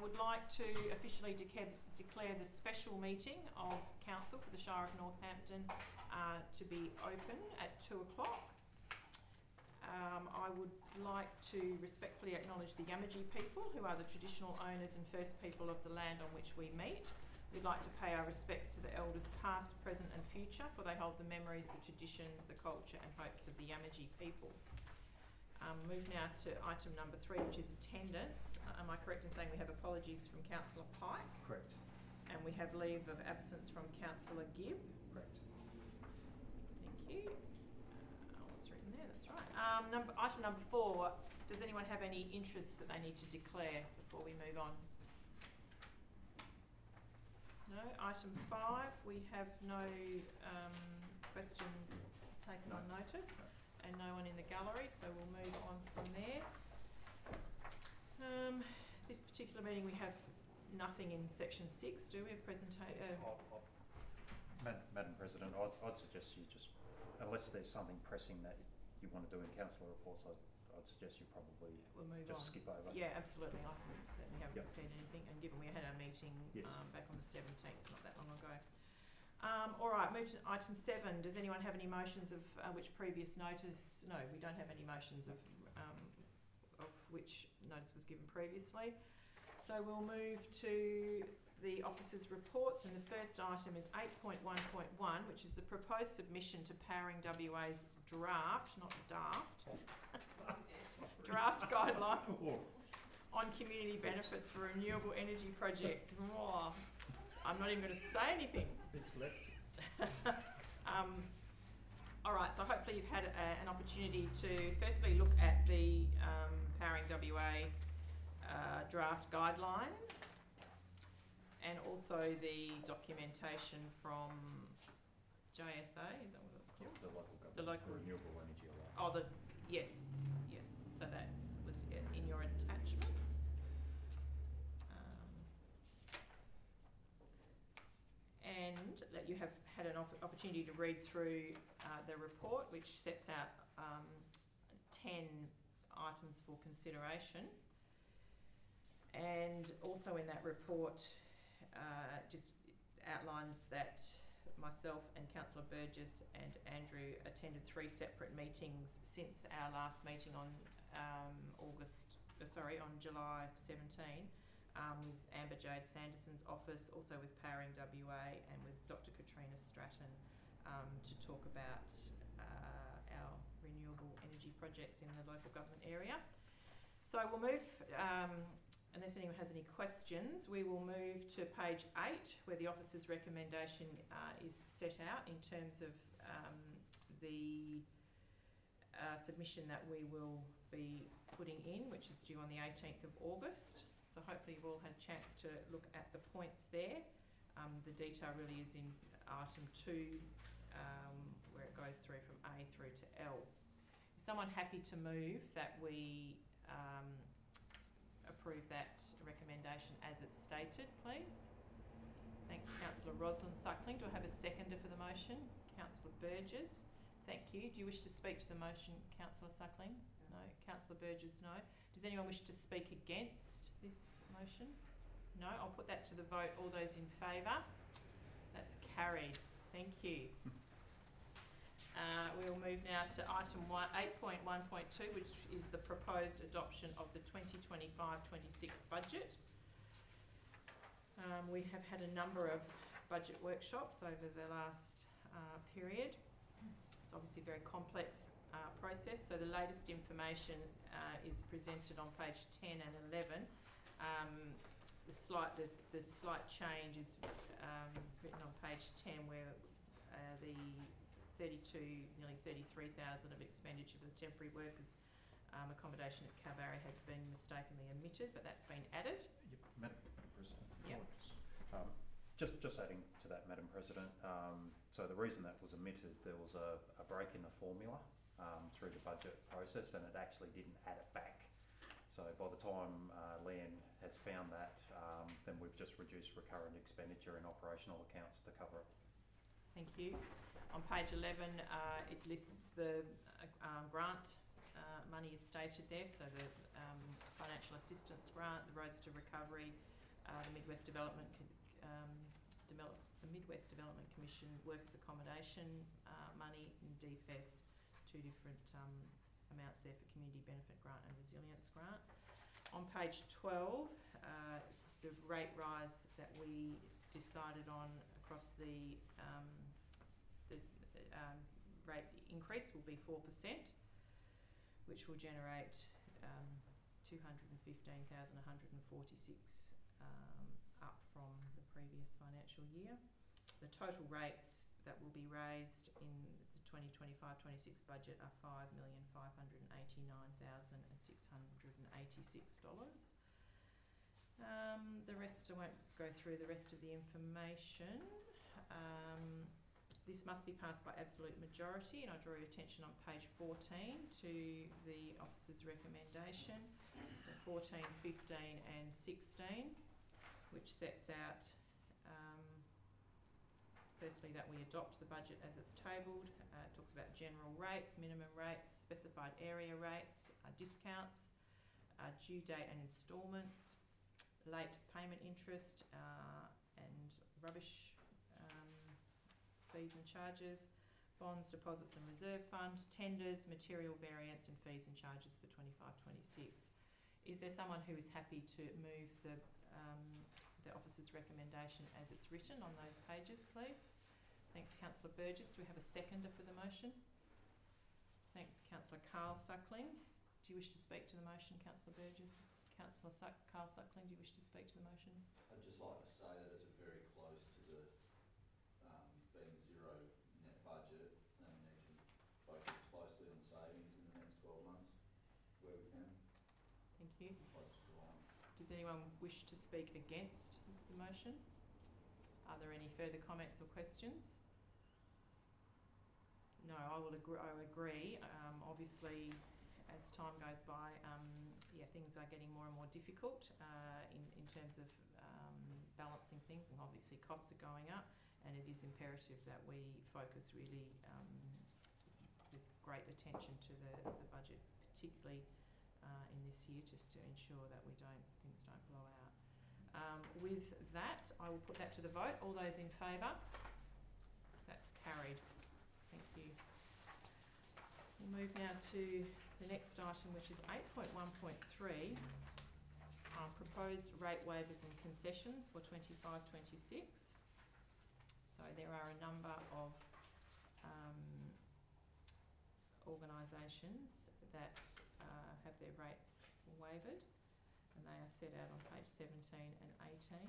would like to officially declare the special meeting of Council for the Shire of Northampton to be open at 2 o'clock. I would like to respectfully acknowledge the Yamatji people, who are the traditional owners and first people of the land on which we meet. We'd like to pay our respects to the elders past, present and future, for they hold the memories, the traditions, the culture and hopes of the Yamatji people. Move now to item number 3, which is attendance. Am I correct in saying we have apologies from Councillor Pike? Correct. And we have leave of absence from Councillor Gibb? Correct. Thank you. What's written there? That's right. Item number 4. Does anyone have any interests that they need to declare before we move on? No. Item 5. We have no questions taken on notice. No. And no one in the gallery, so we'll move on from there. This particular meeting we have nothing in section 6, do we? Have Madam President, I'd suggest you just, unless there's something pressing that you want to do in councillor reports, I'd suggest you probably we'll move just on. skip over. Yeah, absolutely. I certainly haven't Yep. prepared anything, and given we had our meeting Yes. back on the 17th, not that long ago. All right, move to item 7. Does anyone have any motions of which previous notice? No, we don't have any motions of which notice was given previously. So we'll move to the officers' reports, and the first item is 8.1.1, which is the proposed submission to Powering WA's draft, not daft, draft guideline on community benefits for renewable energy projects. Oh, I'm not even going to say anything. All right, so hopefully you've had an opportunity to firstly look at the Powering WA draft guideline, and also the documentation from JSA, is that what it's called? The local government. The local Renewable Energy Alliance. Oh, yes. So that's listed in your attachments. And that you have had an opportunity to read through the report, which sets out 10 items for consideration. And also in that report just outlines that myself and Councillor Burgess and Andrew attended 3 separate meetings since our last meeting on July 17, with Amber Jade Sanderson's office, also with Powering WA and with Dr. Katrina Stratton to talk about our renewable energy projects in the local government area. So we'll move, unless anyone has any questions, we will move to page 8, where the officer's recommendation is set out in terms of the submission that we will be putting in, which is due on the 18th of August. So hopefully you've all had a chance to look at the points there. The detail really is in item 2, where it goes through from A through to L. Is someone happy to move that we approve that recommendation as it's stated, please? Thanks, Councillor Rosalind Suckling. Do I have a seconder for the motion? Councillor Burgess. Thank you. Do you wish to speak to the motion, Councillor Suckling? No. Councillor Burgess, no. Does anyone wish to speak against this motion? No. I'll put that to the vote. All those in favour? That's carried. Thank you. We'll move now to item 8.1.2, which is the proposed adoption of the 2025-26 budget. We have had a number of budget workshops over the last period. It's obviously a very complex process, so the latest information is presented on page 10 and 11. The slight change is written on page 10, where the nearly 33,000 of expenditure for the temporary workers accommodation at Kalbarri had been mistakenly omitted, but that's been added. Yep. Madam President. Yep. Just adding to that, Madam President. So the reason that was omitted, there was a break in the formula through the budget process, and it actually didn't add it back. So by the time Leanne has found that, then we've just reduced recurrent expenditure in operational accounts to cover it. Thank you. On page 11, it lists the grant money is stated there, so the financial assistance grant, the Roads to Recovery, the Midwest Development the Midwest Development Commission workers' accommodation money in DFES, two different amounts there for Community Benefit Grant and Resilience Grant. On page 12, the rate rise that we decided on across the rate increase will be 4%, which will generate 215,146 up from the previous financial year. The total rates that will be raised in the 2025-26 budget are $5,589,686. The rest, I won't go through the rest of the information. This must be passed by absolute majority, and I draw your attention on page 14 to the officer's recommendation. So 14, 15 and 16, which sets out firstly that we adopt the budget as it's tabled. It talks about general rates, minimum rates, specified area rates, discounts, due date and instalments, late payment interest and rubbish fees and charges, bonds, deposits and reserve fund, tenders, material variance and fees and charges for 25-26. Is there someone who is happy to move the officer's recommendation as it's written on those pages, please? Thanks, Councillor Burgess. Do we have a seconder for the motion? Thanks, Councillor Carl Suckling. Do you wish to speak to the motion, Councillor Burgess? Councillor Carl Suckling, do you wish to speak to the motion? I'd just like to say that it's very close to the being zero net budget, and we need to focus closely on savings in the next 12 months where we can. Thank you. Close to the line. Does anyone wish to speak against the motion? Are there any further comments or questions? No, I agree. Obviously, as time goes by, things are getting more and more difficult in terms of balancing things, and obviously costs are going up, and it is imperative that we focus really with great attention to the budget, particularly in this year, just to ensure that things don't blow out. With that, I will put that to the vote. All those in favour? That's carried. Thank you. We'll move now to the next item, which is 8.1.3, proposed rate waivers and concessions for 25-26. So there are a number of organisations that have their rates waived, and they are set out on page 17 and 18.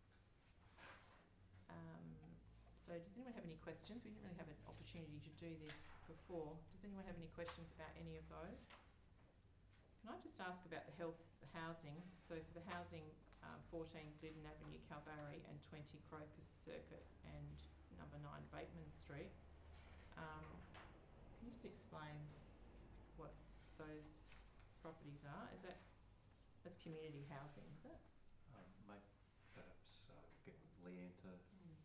So does anyone have any questions? We didn't really have an opportunity to do this before. Does anyone have any questions about any of those? Can I just ask about the housing? So for the housing, 14 Glidden Avenue, Kalbarri, and 20 Crocus Circuit and number 9 Bateman Street. Can you just explain what those properties are? That's community housing, is it? Mate, perhaps get Leanne to...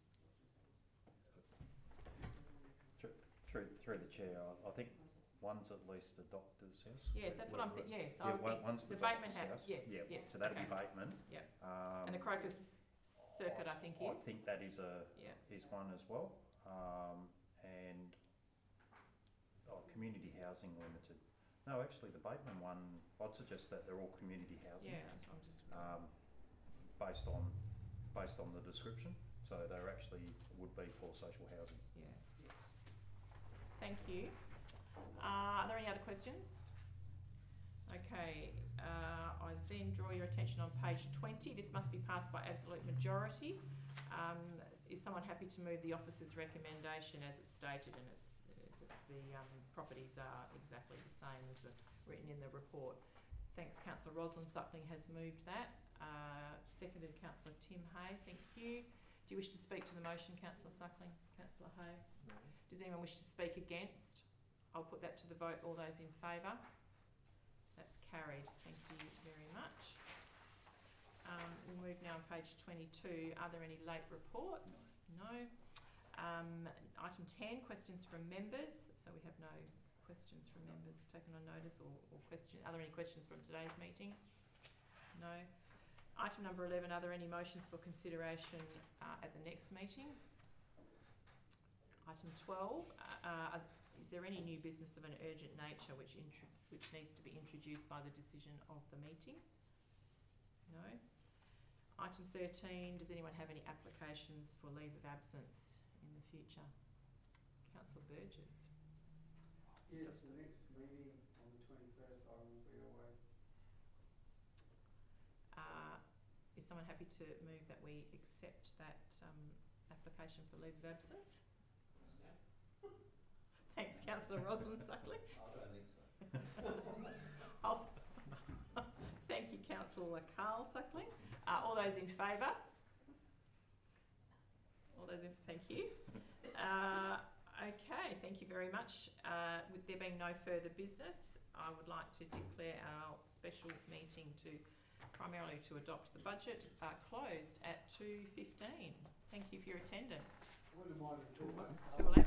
Through the chair, I think one's at least a doctor's house. Yes, that's what I'm thinking. Yes, yeah, I think one's the Bateman house. Yes, yeah, yes. So that'd okay. be Bateman. Yeah. And the Crocus Circuit, I think, is. I think that is one as well. And Community Housing Limited. No, actually, the Bateman one, I'd suggest that they're all community housing. Yeah, that's what I'm just. Based on the description, so they're actually would be for social housing. Yeah. Thank you. Are there any other questions? Okay, I then draw your attention on page 20. This must be passed by absolute majority. Is someone happy to move the officer's recommendation as it's stated, and the properties are exactly the same as written in the report? Thanks. Councillor Rosalind Suckling has moved that. Seconded Councillor Tim Hay. Thank you. Do you wish to speak to the motion, Councillor Suckling? Councillor Hay? No. Does anyone wish to speak against? I'll put that to the vote. All those in favour? That's carried. Thank you very much. We'll move now on page 22. Are there any late reports? No. Item 10, questions from members. So we have no questions from members taken on notice or question. Are there any questions from today's meeting? No. Item number 11, are there any motions for consideration at the next meeting? Item 12, is there any new business of an urgent nature which needs to be introduced by the decision of the meeting? No. Item 13, does anyone have any applications for leave of absence in the future? Councillor Burgess. Yes, the next meeting on the 21st I will be away. Is someone happy to move that we accept that application for leave of absence? Thanks, Councillor Rosalind Suckling. I don't think so. Thank you, Councillor Carl Suckling. All those in favour? All those in, thank you. Okay, thank you very much. With there being no further business, I would like to declare our special meeting primarily to adopt the budget closed at 2:15. Thank you for your attendance. I wouldn't mind a 2:11.